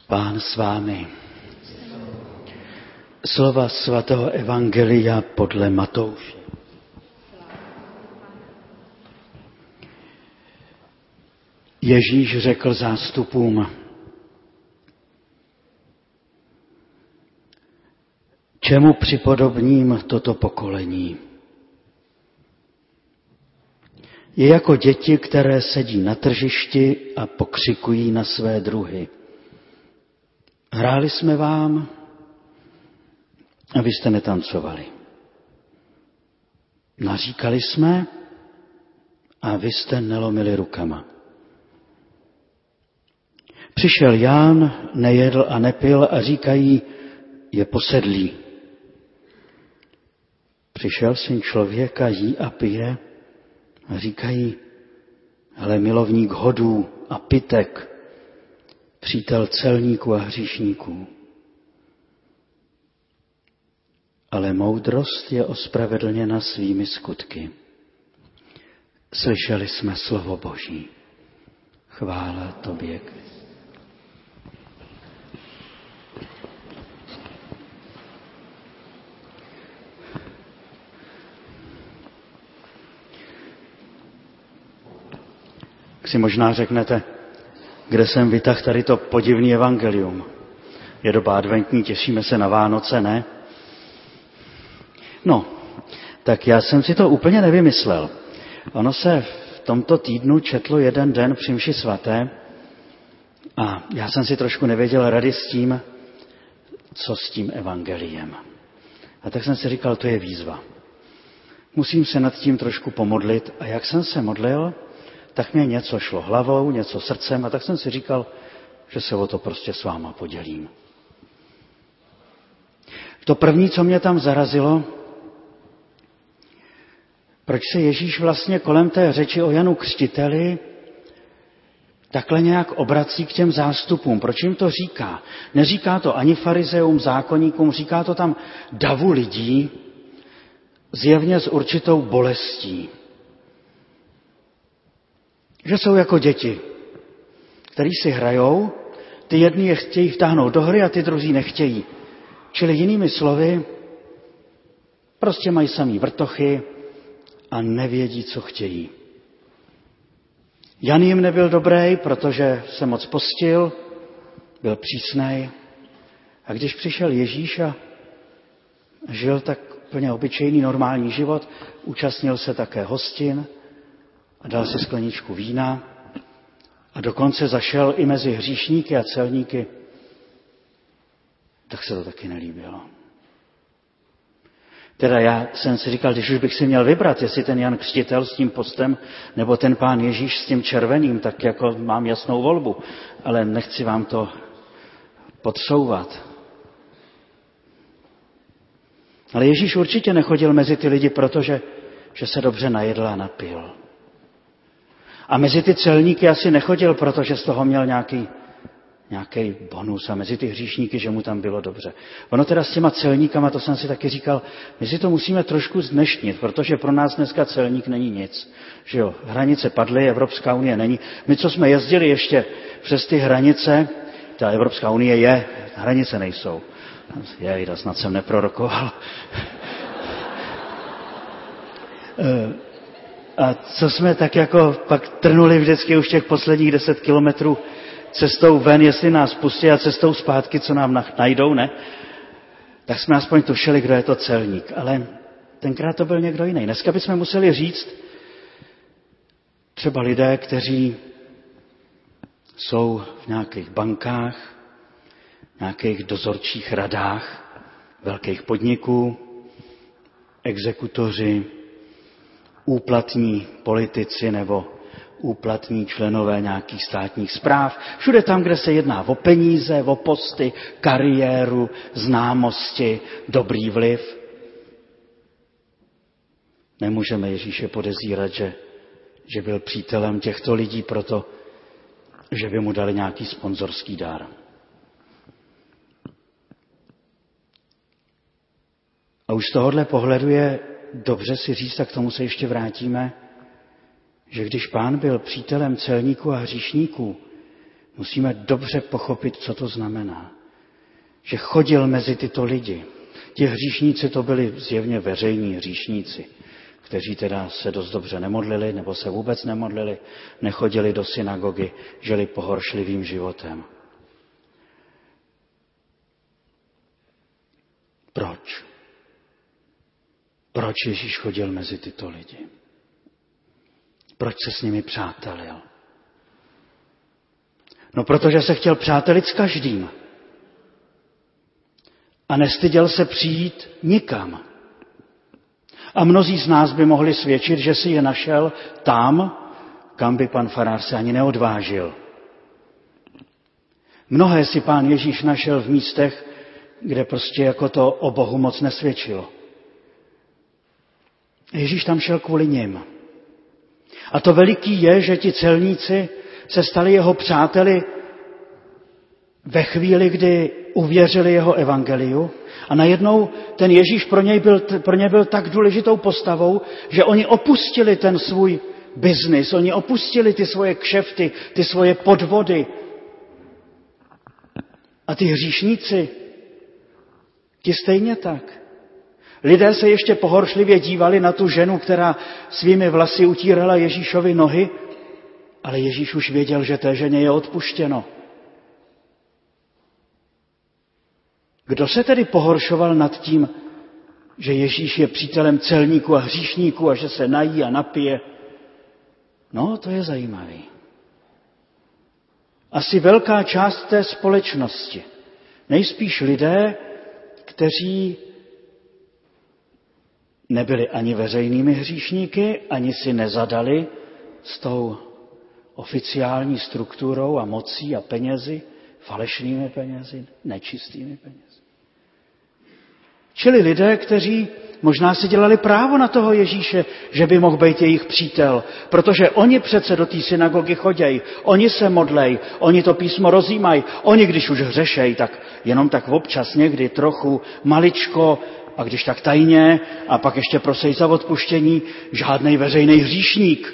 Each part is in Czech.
Pán s vámi. Slova svatého evangelia podle Matouše. Ježíš řekl zástupům: čemu připodobním toto pokolení? Je jako děti, které sedí na tržišti a pokřikují na své druhy. Hráli jsme vám a vy jste netancovali. Naříkali jsme a vy jste nelomili rukama. Přišel Ján, nejedl a nepil a říkají, je posedlý. Přišel Syn člověka, jí a pije a říkají, hele, milovník hodů a pytek, přítel celníků a hříšníků. Ale moudrost je ospravedlněna svými skutky. Slyšeli jsme slovo Boží. Chvála tobě, Kriste. Si možná řeknete, kde jsem vytahl tady to podivný evangelium. Je doba adventní, těšíme se na Vánoce, ne? No, tak já jsem si to úplně nevymyslel. Ono se v tomto týdnu četlo jeden den při mši svaté a já jsem si trošku nevěděl rady s tím, co s tím evangeliem. A tak jsem si říkal, to je výzva. Musím se nad tím trošku pomodlit a jak jsem se modlil, tak mě něco šlo hlavou, něco srdcem a tak jsem si říkal, že se o to prostě s váma podělím. To první, co mě tam zarazilo, proč se Ježíš vlastně kolem té řeči o Janu Křtiteli takhle nějak obrací k těm zástupům. Proč jim to říká? Neříká to ani farizeům, zákonníkům, říká to tam davu lidí, zjevně s určitou bolestí. Že jsou jako děti, který si hrajou, ty jedni je chtějí vtáhnout do hry a ty druzí nechtějí. Čili jinými slovy, prostě mají samý vrtochy a nevědí, co chtějí. Jan jim nebyl dobrý, protože se moc postil, byl přísnej. A když přišel Ježíš a žil tak úplně obyčejný normální život, účastnil se také hostin a dal si skleničku vína a dokonce zašel i mezi hříšníky a celníky, tak se to taky nelíbilo. Teda já jsem si říkal, když už bych si měl vybrat, jestli ten Jan Křtitel s tím postem, nebo ten Pán Ježíš s tím červeným, tak jako mám jasnou volbu, ale nechci vám to podsouvat. Ale Ježíš určitě nechodil mezi ty lidi, protože se dobře najedl a napil. A mezi ty celníky asi nechodil, protože z toho měl nějaký bonus a mezi ty hříšníky, že mu tam bylo dobře. Ono teda s těma celníkama, to jsem si taky říkal, my si to musíme trošku zdneštnit, protože pro nás dneska celník není nic. Že jo, hranice padly, Evropská unie není. My, co jsme jezdili ještě přes ty hranice, ta Evropská unie je, hranice nejsou. Jejda, snad jsem neprorokoval. A co jsme tak jako pak trnuli vždycky už těch posledních 10 kilometrů cestou ven, jestli nás pustí a cestou zpátky, co nám najdou, ne? Tak jsme aspoň tušili, kdo je to celník. Ale tenkrát to byl někdo jiný. Dneska bychom museli říct třeba lidé, kteří jsou v nějakých bankách, nějakých dozorčích radách velkých podniků, exekutoři, úplatní politici nebo úplatní členové nějakých státních správ. Všude tam, kde se jedná o peníze, o posty, kariéru, známosti, dobrý vliv. Nemůžeme Ježíše podezírat, že byl přítelem těchto lidí proto, že by mu dali nějaký sponzorský dar. A už z tohohle pohledu je dobře si říct, a k tomu se ještě vrátíme, že když Pán byl přítelem celníků a hříšníků, Musíme dobře pochopit, co to znamená. Že chodil mezi tyto lidi. Ti hříšníci to byli zjevně veřejní hříšníci, kteří teda se dost dobře nemodlili, nebo se vůbec nemodlili, nechodili do synagogy, žili pohoršlivým životem. Proč? Proč Ježíš chodil mezi tyto lidi? Proč se s nimi přátelil? No, protože se chtěl přátelit s každým. A nestyděl se přijít nikam. A mnozí z nás by mohli svědčit, že si je našel tam, kam by pan farář se ani neodvážil. Mnohé si pán Ježíš našel v místech, kde prostě jako to o Bohu moc nesvědčilo. Ježíš tam šel kvůli nim. A to veliký je, že ti celníci se stali jeho přáteli ve chvíli, kdy uvěřili jeho evangeliu a najednou ten Ježíš pro ně byl tak důležitou postavou, že oni opustili ten svůj biznis, oni opustili ty svoje kšefty, ty svoje podvody. A ty hříšníci, ti stejně tak. Lidé se ještě pohoršlivě dívali na tu ženu, která svými vlasy utírala Ježíšovi nohy, ale Ježíš už věděl, že té ženě je odpuštěno. Kdo se tedy pohoršoval nad tím, že Ježíš je přítelem celníků a hříšníků a že se nají a napije? No, to je zajímavý. Asi velká část té společnosti. Nejspíš lidé, kteří nebyli ani veřejnými hříšníky, ani si nezadali s tou oficiální strukturou a mocí a penězi, falešnými penězi, nečistými penězi. Čili lidé, kteří možná si dělali právo na toho Ježíše, že by mohl být jejich přítel, protože oni přece do té synagogy chodějí, oni se modlej, oni to písmo rozjímají, oni když už hřešej, tak jenom tak občas někdy trochu, maličko, a když tak tajně, a pak ještě prosej za odpuštění, žádnej veřejný hříšník.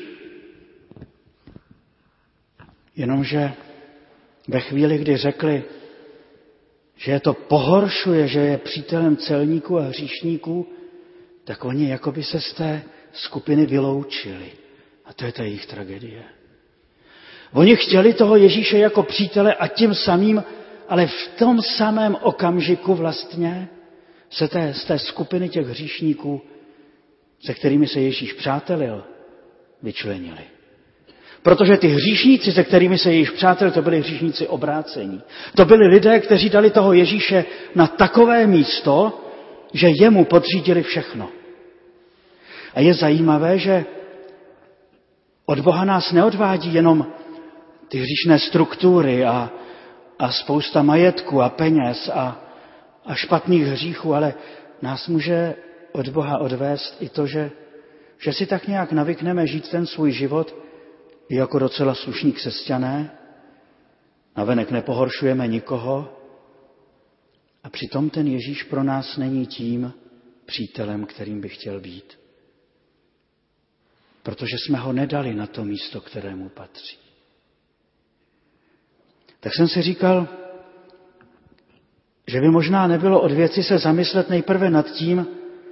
Jenomže ve chvíli, kdy řekli, že je to pohoršuje, že je přítelem celníků a hříšníků, tak oni jakoby se z té skupiny vyloučili. A to je ta jejich tragédie. Oni chtěli toho Ježíše jako přítele a tím samým, ale v tom samém okamžiku vlastně se z té skupiny těch hříšníků, se kterými se Ježíš přátelil, vyčlenili. Protože ty hříšníci, se kterými se Ježíš přátelil, to byli hříšníci obrácení. To byli lidé, kteří dali toho Ježíše na takové místo, že jemu podřídili všechno. A je zajímavé, že od Boha nás neodvádí jenom ty hříšné struktury a spousta majetku a peněz a špatných hříchů, ale nás může od Boha odvést i to, že si tak nějak navykneme žít ten svůj život i jako docela slušní křesťané, navenek nepohoršujeme nikoho a přitom ten Ježíš pro nás není tím přítelem, kterým by chtěl být. Protože jsme ho nedali na to místo, kterému patří. Tak jsem si říkal, že by možná nebylo od věci se zamyslet nejprve nad tím,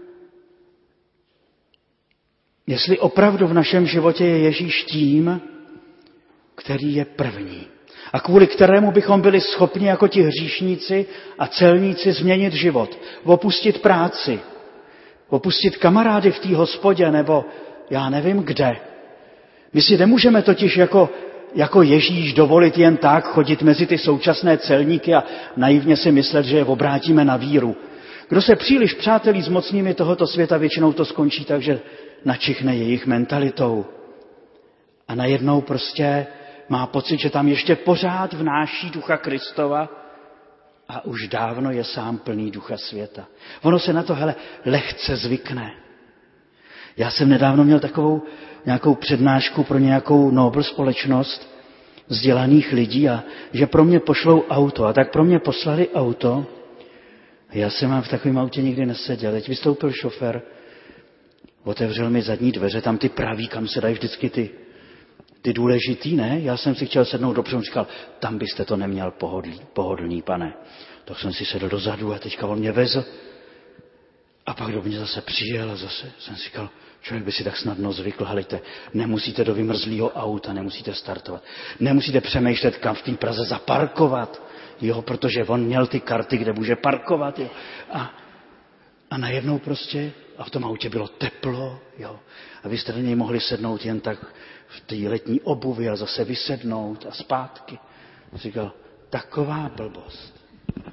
jestli opravdu v našem životě je Ježíš tím, který je první. A kvůli kterému bychom byli schopni jako ti hříšníci a celníci změnit život, opustit práci, opustit kamarády v té hospodě nebo já nevím kde. My si nemůžeme totiž jako Ježíš dovolit jen tak chodit mezi ty současné celníky a naivně si myslet, že je obrátíme na víru. Kdo se příliš přátelí s mocnými tohoto světa, většinou to skončí tak, že načichne jejich mentalitou. A najednou prostě má pocit, že tam ještě pořád vnáší ducha Kristova a už dávno je sám plný ducha světa. Ono se na to lehce zvykne. Já jsem nedávno měl takovou nějakou přednášku pro nějakou Nobel společnost vzdělaných lidí a že pro mě pošlou auto. A tak pro mě poslali auto a já jsem v takovém autě nikdy neseděl. Teď vystoupil šofér, otevřel mi zadní dveře, tam ty praví, kam se dají vždycky Ty důležitý, ne? Já jsem si chtěl sednout dopředu, on říkal, tam byste to neměl pohodlný, pane. Tak jsem si sedl dozadu a teďka on mě vezl. A pak do mě zase přijel a zase jsem si říkal, člověk by si tak snadno zvykl, helejte, nemusíte do vymrzlého auta, nemusíte startovat, nemusíte přemýšlet, kam v té Praze zaparkovat, jo, protože on měl ty karty, kde může parkovat, jo. A najednou prostě, a v tom autě bylo teplo, jo, a vy jste do něj mohli sednout jen tak v té letní obuvi a zase vysednout a zpátky. Říkal, taková blbost.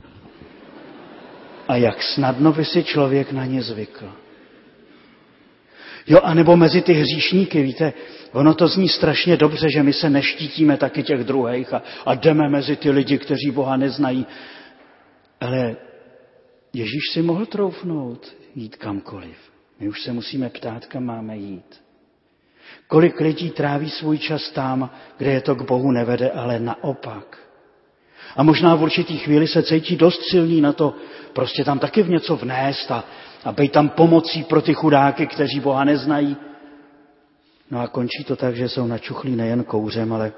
A jak snadno by si člověk na ně zvykl. Jo, anebo mezi ty hříšníky, víte, ono to zní strašně dobře, že my se neštítíme taky těch druhých a jdeme mezi ty lidi, kteří Boha neznají. Ale Ježíš si mohl troufnout jít kamkoliv. My už se musíme ptát, kam máme jít. Kolik lidí tráví svůj čas tam, kde je to k Bohu nevede, ale naopak. A možná v určitý chvíli se cítí dost silný na to, prostě tam taky v něco vnést a být tam pomocí pro ty chudáky, kteří Boha neznají. No a končí to tak, že jsou načuchlí nejen kouřem, ale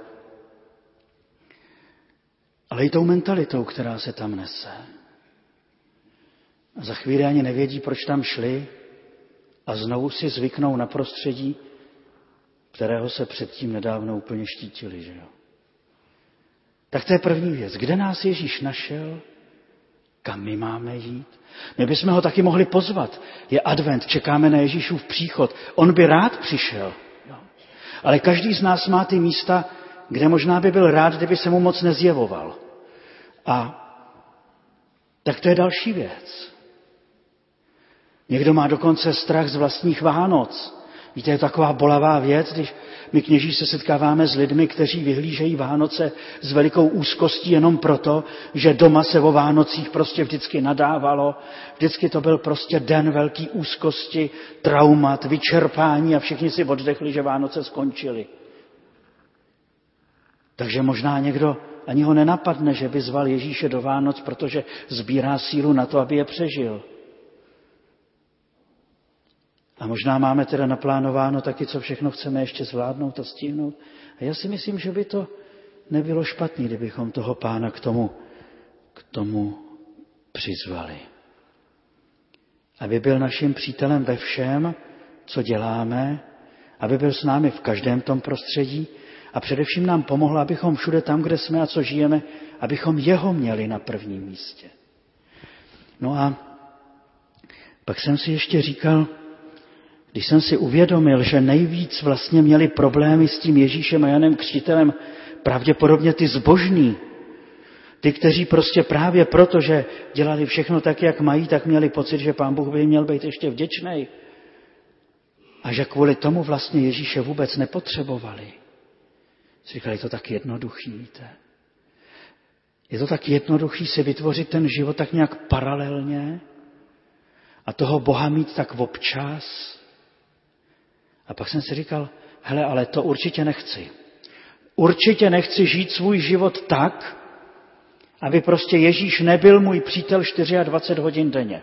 i tou mentalitou, která se tam nese. A za chvíli ani nevědí, proč tam šli a znovu si zvyknou na prostředí, kterého se předtím nedávno úplně štítili, že jo. Tak to je první věc. Kde nás Ježíš našel? Kam my máme jít? My bychom ho taky mohli pozvat. Je advent, čekáme na Ježíšův příchod. On by rád přišel. Jo. Ale každý z nás má ty místa, kde možná by byl rád, kdyby se mu moc nezjevoval. A tak to je další věc. Někdo má dokonce strach z vlastních Vánoc. Víte, je to taková bolavá věc, když my kněží se setkáváme s lidmi, kteří vyhlížejí Vánoce s velikou úzkostí jenom proto, že doma se o Vánocích prostě vždycky nadávalo. Vždycky to byl prostě den velký úzkosti, traumat, vyčerpání a všichni si oddechli, že Vánoce skončily. Takže možná někdo ani ho nenapadne, že by zval Ježíše do Vánoc, protože sbírá sílu na to, aby je přežil. A možná máme teda naplánováno taky, co všechno chceme ještě zvládnout a stihnout. A já si myslím, že by to nebylo špatný, kdybychom toho Pána k tomu přizvali. Aby byl naším přítelem ve všem, co děláme, aby byl s námi v každém tom prostředí a především nám pomohl, abychom všude tam, kde jsme a co žijeme, abychom jeho měli na prvním místě. No a pak jsem si ještě říkal, když jsem si uvědomil, že nejvíc vlastně měli problémy s tím Ježíšem a Janem Křtitelem pravděpodobně ty zbožní, ty, kteří prostě právě proto, že dělali všechno tak, jak mají, tak měli pocit, že Pán Bůh by jim měl být ještě vděčnej a že kvůli tomu vlastně Ježíše vůbec nepotřebovali. Říkali, je to tak jednoduchý, víte. Je to tak jednoduchý si vytvořit ten život tak nějak paralelně a toho Boha mít tak občas. A pak jsem si říkal, hele, ale to určitě nechci. Určitě nechci žít svůj život tak, aby prostě Ježíš nebyl můj přítel 24 hodin denně.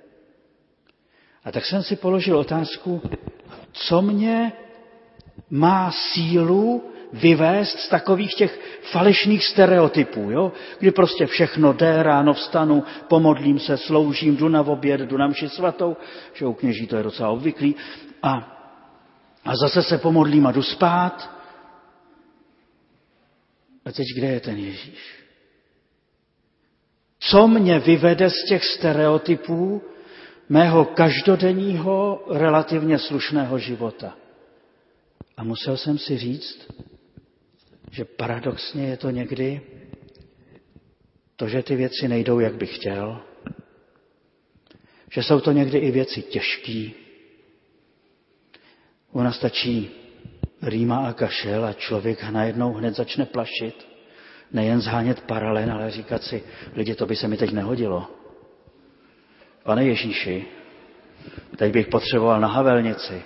A tak jsem si položil otázku, co mě má sílu vyvést z takových těch falešných stereotypů, jo? Kdy prostě všechno jde, ráno vstanu, pomodlím se, sloužím, jdu na oběd, jdu na mši svatou, že u kněží to je docela obvyklý, a zase se pomodlím a jdu spát. A teď kde je ten Ježíš? Co mě vyvede z těch stereotypů mého každodenního, relativně slušného života? A musel jsem si říct, že paradoxně je to někdy to, že ty věci nejdou, jak bych chtěl, že jsou to někdy i věci těžký. Ona stačí rýma a kašel a člověk najednou hned začne plašit. Nejen zhánět paralen, ale říkat si, lidi, to by se mi teď nehodilo. Pane Ježíši, teď bych potřeboval na Havelnici.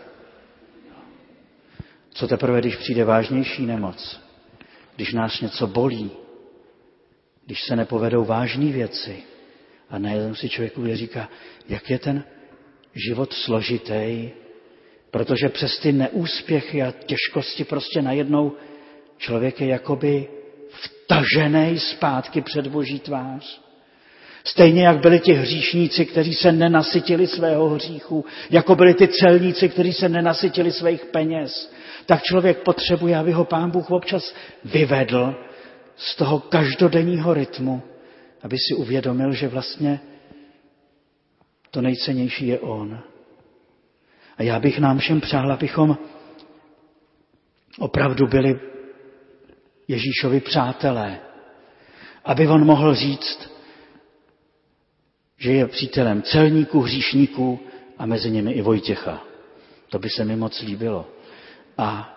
Co teprve, když přijde vážnější nemoc, když nás něco bolí, když se nepovedou vážné věci a najednou si člověk říká, jak je ten život složitý, protože přes ty neúspěchy a těžkosti prostě najednou člověk je jakoby vtažený zpátky před Boží tvář. Stejně jak byli ti hříšníci, kteří se nenasytili svého hříchu, jako byli ty celníci, kteří se nenasytili svých peněz, tak člověk potřebuje, aby ho Pán Bůh občas vyvedl z toho každodenního rytmu, aby si uvědomil, že vlastně to nejcennější je on. A já bych nám všem přál, abychom opravdu byli Ježíšovi přátelé. Aby on mohl říct, že je přítelem celníků, hříšníků a mezi nimi i Vojtěcha. To by se mi moc líbilo. A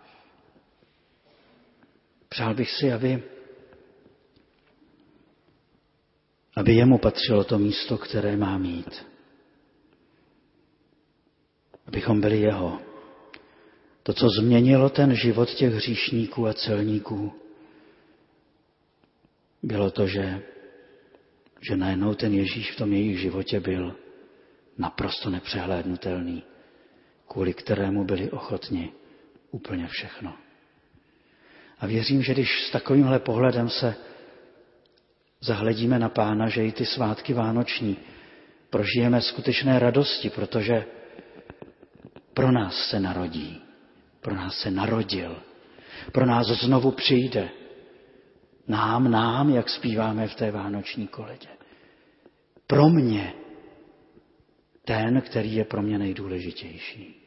přál bych si, aby jemu patřilo to místo, které má mít. Abychom byli jeho. To, co změnilo ten život těch hříšníků a celníků, bylo to, že najednou ten Ježíš v tom jejich životě byl naprosto nepřehlédnutelný, kvůli kterému byli ochotni úplně všechno. A věřím, že když s takovýmhle pohledem se zahledíme na Pána, že i ty svátky vánoční prožijeme skutečné radosti, protože pro nás se narodí, pro nás se narodil, pro nás znovu přijde. Nám, jak zpíváme v té vánoční koledě. Pro mě ten, který je pro mě nejdůležitější.